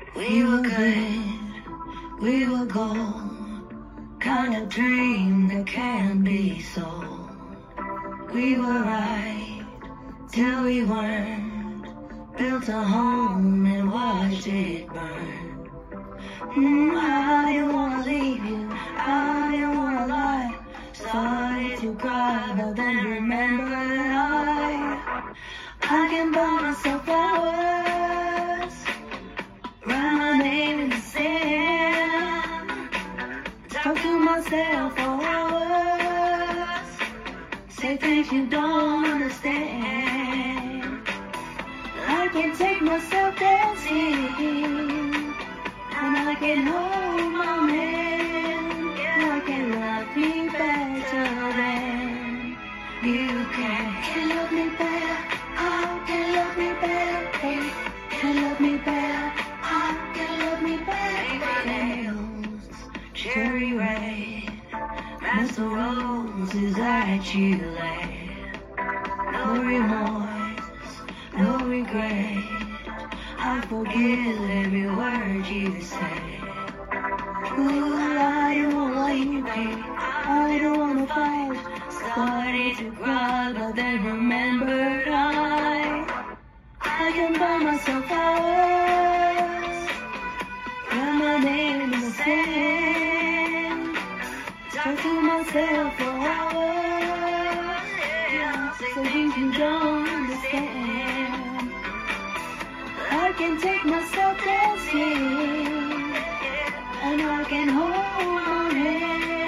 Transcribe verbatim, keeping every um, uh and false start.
We were good, we were gold, kind of dream that can't be sold. We were right till we weren't, built a home and watched it burn. Mm, I didn't wanna leave you, I didn't wanna lie. Started to cry, but then remembered I I can buy myself flowers, write my name in the sand, talk to myself for hours, say things you don't understand. I can take myself dancing, and I can hold my hand, and I can love me better than you can. Can love me better, oh, can love me better, hey, can love me better, oh, can love me better. Nails, cherry red, that's the roses that you laid. No remorse, no regret, I forgive every word you said. Ooh, I don't wanna leave you, I don't wanna fight. Started to cry, but then remembered I I can buy myself flowers, write my name in the sand, talk to myself for hours, say things you don't understand. I can take myself dancing, and I can hold my hand.